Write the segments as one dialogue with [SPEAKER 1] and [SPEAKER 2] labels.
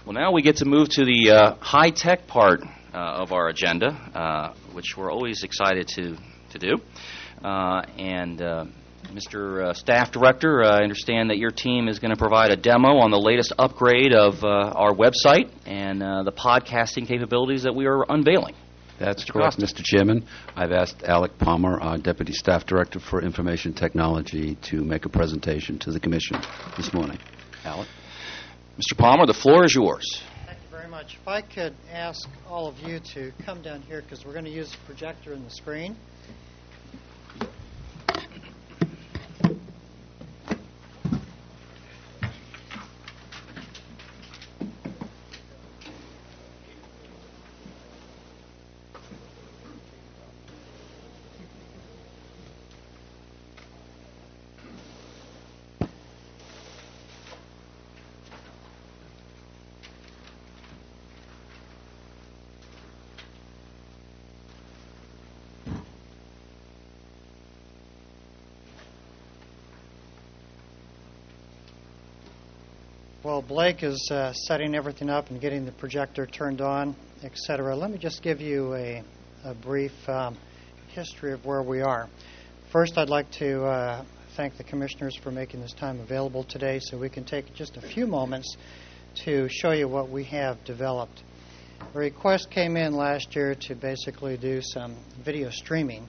[SPEAKER 1] Well, now we get to move to the high-tech part of our agenda, which we're always excited to do. Mr. Staff Director, I understand that your team is going to provide a demo on the latest upgrade of our website and the podcasting capabilities that we are unveiling.
[SPEAKER 2] That's correct, Mr. Chairman. I've asked Alec Palmer, our Deputy Staff Director for Information Technology, to make a presentation to the Commission this morning. Alec?
[SPEAKER 1] Mr. Palmer, the floor is yours.
[SPEAKER 3] Thank you very much. If I could ask all of you to come down here, because we're going to use the projector in the screen. While Blake is setting everything up and getting the projector turned on, etc., let me just give you a brief history of where we are. First, I'd like to thank the commissioners for making this time available today so we can take just a few moments to show you what we have developed. A request came in last year to basically do some video streaming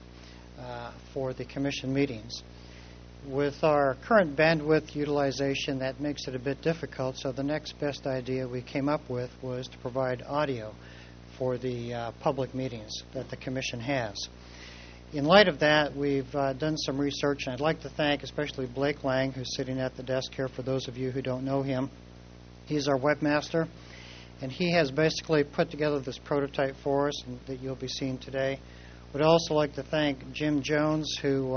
[SPEAKER 3] for the commission meetings. With our current bandwidth utilization, that makes it a bit difficult, so the next best idea we came up with was to provide audio for the public meetings that the Commission has. In light of that, we've done some research, and I'd like to thank especially Blake Lang, who's sitting at the desk here, for those of you who don't know him. He's our webmaster, and he has basically put together this prototype for us that you'll be seeing today. Would also like to thank Jim Jones, who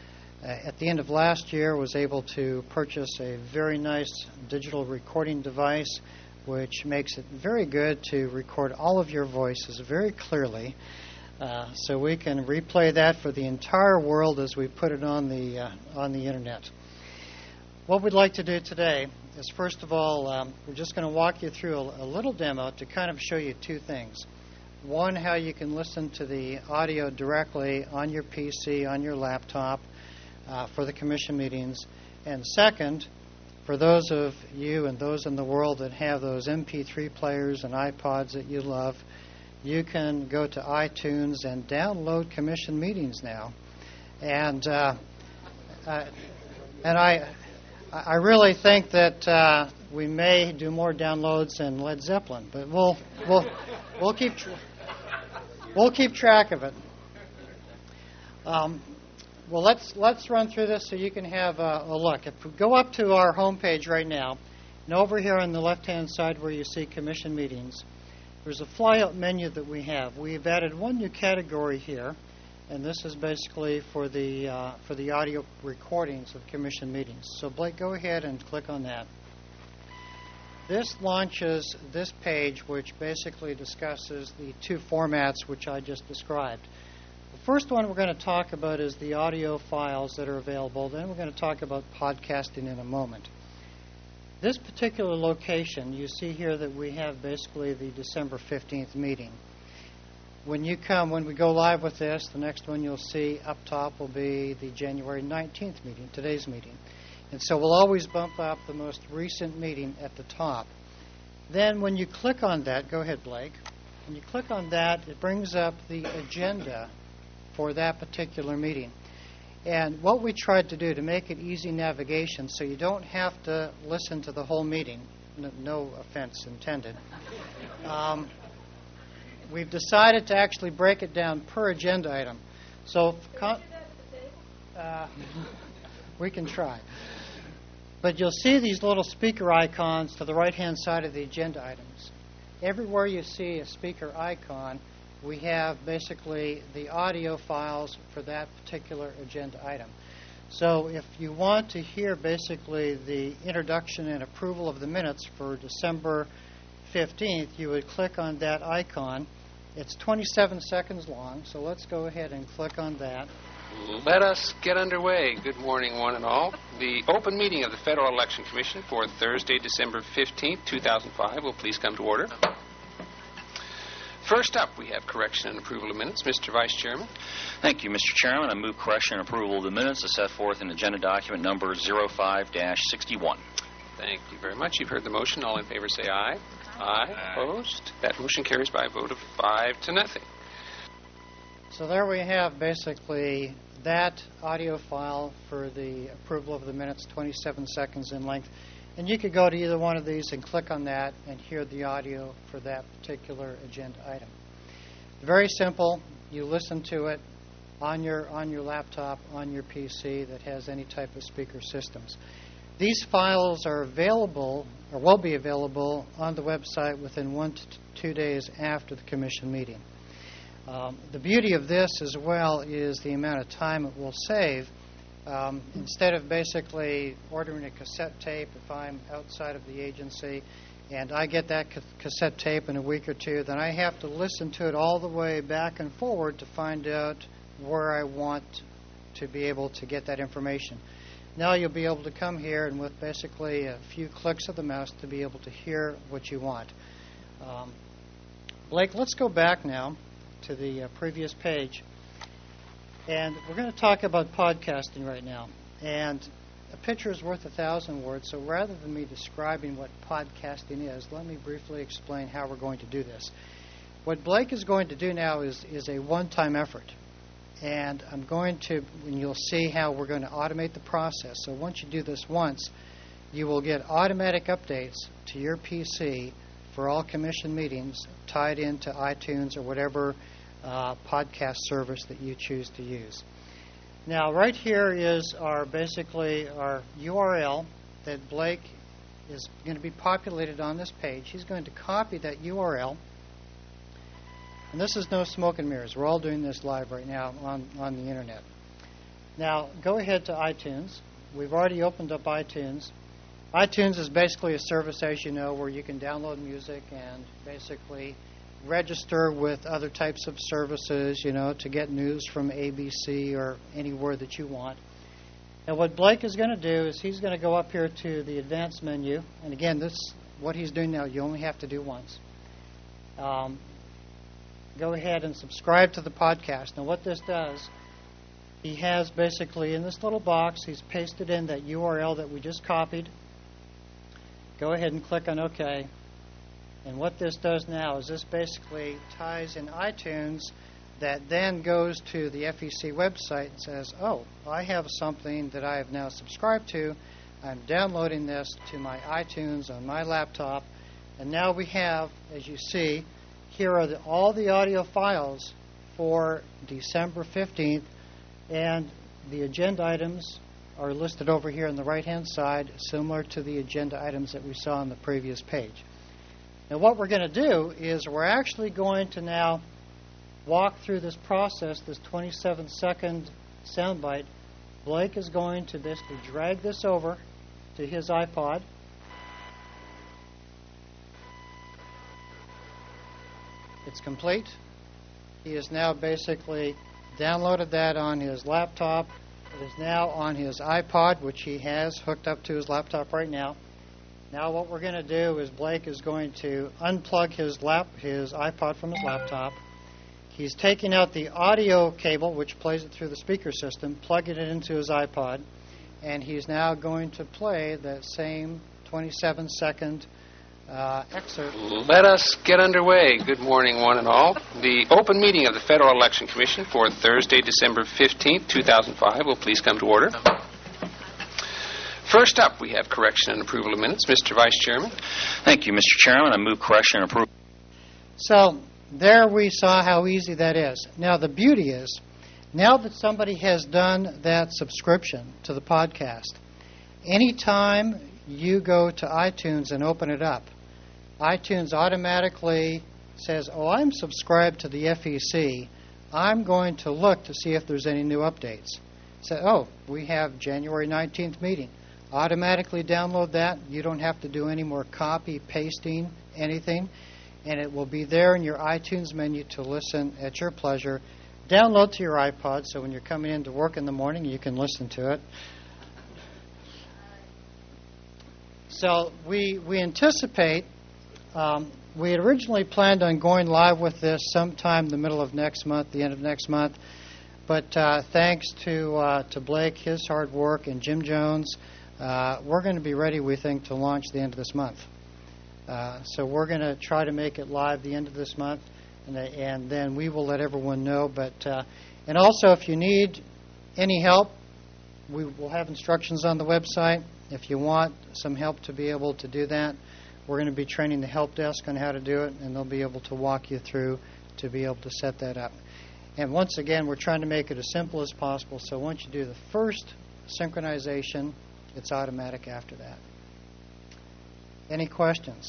[SPEAKER 3] at the end of last year was able to purchase a very nice digital recording device which makes it very good to record all of your voices very clearly so we can replay that for the entire world as we put it on the internet. What we'd like to do today is, first of all, we're just going to walk you through a little demo to kind of show you two things. One, how you can listen to the audio directly on your PC, on your laptop, for the commission meetings. And second, for those of you and those in the world that have those MP3 players and iPods that you love, you can go to iTunes and download commission meetings now. And I really think that we may do more downloads than Led Zeppelin, but we'll keep track of it. Well, let's run through this so you can have a look. If we go up to our homepage right now, and over here on the left-hand side where you see commission meetings, there's a flyout menu that we have. We've added one new category here, and this is basically for the audio recordings of commission meetings. So, Blake, go ahead and click on that. This launches this page, which basically discusses the two formats which I just described. The first one we're going to talk about is the audio files that are available. Then we're going to talk about podcasting in a moment. This particular location, you see here that we have basically the December 15th meeting. When we go live with this, the next one you'll see up top will be the January 19th meeting, today's meeting. And so we'll always bump up the most recent meeting at the top. Then when you click on that, go ahead, Blake. When you click on that, it brings up the agenda for that particular meeting. And what we tried to do to make it easy navigation so you don't have to listen to the whole meeting, no offense intended, we've decided to actually break it down per agenda item. So we can try. But you'll see these little speaker icons to the right-hand side of the agenda items. Everywhere you see a speaker icon, we have basically the audio files for that particular agenda item. So if you want to hear basically the introduction and approval of the minutes for December 15th, you would click on that icon. It's 27 seconds long, so let's go ahead and click on that.
[SPEAKER 4] Let us get underway. Good morning, one and all. The open meeting of the Federal Election Commission for Thursday, December 15th, 2005 will please come to order. First up, we have correction and approval of minutes. Mr. Vice Chairman.
[SPEAKER 1] Thank you, Mr. Chairman. I move correction and approval of the minutes as set forth in agenda document number 05-61.
[SPEAKER 4] Thank you very much. You've heard the motion. All in favor say aye. Aye. Opposed? That motion carries by a vote of 5-0.
[SPEAKER 3] So there we have basically that audio file for the approval of the minutes, 27 seconds in length. And you could go to either one of these and click on that and hear the audio for that particular agenda item. Very simple. You listen to it on your laptop, on your PC that has any type of speaker systems. These files are available, or will be available, on the website within 1 to 2 days after the commission meeting. The beauty of this as well is the amount of time it will save. Instead of basically ordering a cassette tape, if I'm outside of the agency and I get that cassette tape in a week or two, then I have to listen to it all the way back and forward to find out where I want to be able to get that information. Now you'll be able to come here and with basically a few clicks of the mouse to be able to hear what you want. Blake, let's go back now to the previous page. And we're going to talk about podcasting right now. And a picture is worth 1,000 words, so rather than me describing what podcasting is, let me briefly explain how we're going to do this. What Blake is going to do now is a one-time effort. And I'm going to, and you'll see how we're going to automate the process. So once you do this once, you will get automatic updates to your PC for all commission meetings tied into iTunes or whatever podcast service that you choose to use. Now, right here is basically our URL that Blake is going to be populated on this page. He's going to copy that URL. And this is no smoke and mirrors. We're all doing this live right now on the Internet. Now, go ahead to iTunes. We've already opened up iTunes. iTunes is basically a service, as you know, where you can download music and basically register with other types of services, to get news from ABC or anywhere that you want. And what Blake is going to do is he's going to go up here to the advanced menu. And again, what he's doing now, you only have to do once. Go ahead and subscribe to the podcast. Now, what this does, he has basically in this little box, he's pasted in that URL that we just copied. Go ahead and click on OK. And what this does now is this basically ties in iTunes that then goes to the FEC website and says, oh, I have something that I have now subscribed to. I'm downloading this to my iTunes on my laptop. And now we have, as you see, here are all the audio files for December 15th. And the agenda items are listed over here on the right-hand side, similar to the agenda items that we saw on the previous page. Now, what we're going to do is we're actually going to now walk through this process, this 27-second soundbite. Blake is going to basically drag this over to his iPod. It's complete. He has now basically downloaded that on his laptop. It is now on his iPod, which he has hooked up to his laptop right now. Now what we're going to do is Blake is going to unplug his iPod from his laptop. He's taking out the audio cable, which plays it through the speaker system, plugging it into his iPod, and he's now going to play that same 27-second excerpt.
[SPEAKER 4] Let us get underway. Good morning, one and all. The open meeting of the Federal Election Commission for Thursday, December 15th, 2005 will please come to order. First up, we have correction and approval of minutes. Mr. Vice Chairman.
[SPEAKER 1] Thank you, Mr. Chairman. I move correction and approval.
[SPEAKER 3] So there we saw how easy that is. Now the beauty is, now that somebody has done that subscription to the podcast, anytime you go to iTunes and open it up, iTunes automatically says, oh, I'm subscribed to the FEC. I'm going to look to see if there's any new updates. Say, oh, we have January 19th meeting. Automatically download that. You don't have to do any more copy, pasting, anything. And it will be there in your iTunes menu to listen at your pleasure download to your iPod, so when you're coming into work in the morning, you can listen to it. So we anticipate, we had originally planned on going live with this sometime in the middle of next month, the end of next month, but thanks to Blake, his hard work, and Jim Jones, we're going to be ready, we think, to launch the end of this month. So we're going to try to make it live the end of this month, and then we will let everyone know. But and also, if you need any help, we will have instructions on the website. If you want some help to be able to do that, we're going to be training the help desk on how to do it, and they'll be able to walk you through to be able to set that up. And once again, we're trying to make it as simple as possible. So once you do the first synchronization, it's automatic after that. Any questions?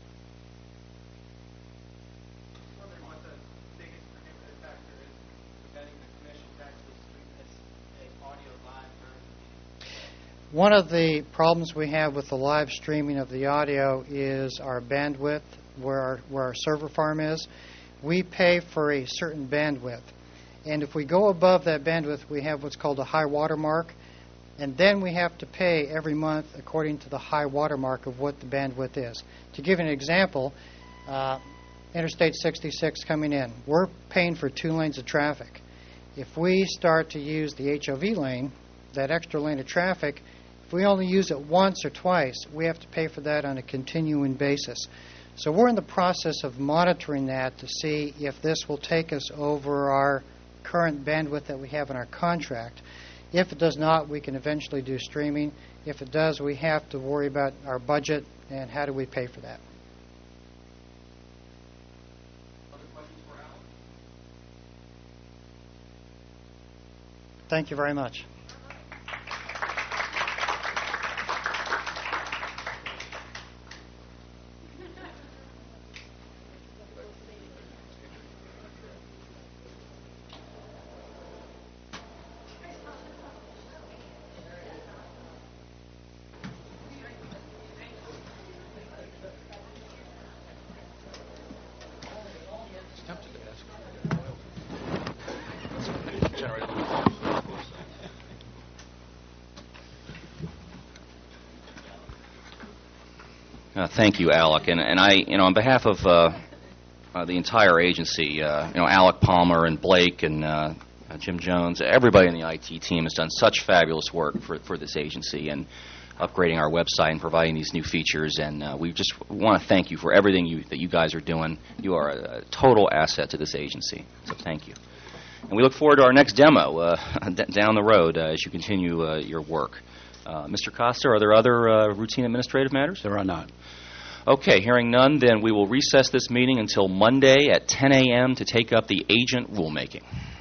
[SPEAKER 3] One of the problems we have with the live streaming of the audio is our bandwidth, where our server farm is. We pay for a certain bandwidth. And if we go above that bandwidth, we have what's called a high water mark. And then we have to pay every month according to the high water mark of what the bandwidth is. To give you an example, Interstate 66 coming in, we're paying for 2 lanes of traffic. If we start to use the HOV lane, that extra lane of traffic, if we only use it once or twice, we have to pay for that on a continuing basis. So we're in the process of monitoring that to see if this will take us over our current bandwidth that we have in our contract. If it does not, we can eventually do streaming. If it does, we have to worry about our budget and how do we pay for that.
[SPEAKER 5] Other questions for Alan?
[SPEAKER 3] Thank you very much.
[SPEAKER 1] Thank you, Alec. And I, on behalf of the entire agency, Alec Palmer and Blake and Jim Jones, everybody in the IT team has done such fabulous work for this agency and upgrading our website and providing these new features. And we just want to thank you for everything that you guys are doing. You are a total asset to this agency. So thank you. And we look forward to our next demo down the road as you continue your work. Mr. Costa, are there other routine administrative matters?
[SPEAKER 2] There are not.
[SPEAKER 1] Okay, hearing none, then we will recess this meeting until Monday at 10 a.m. to take up the agent rulemaking.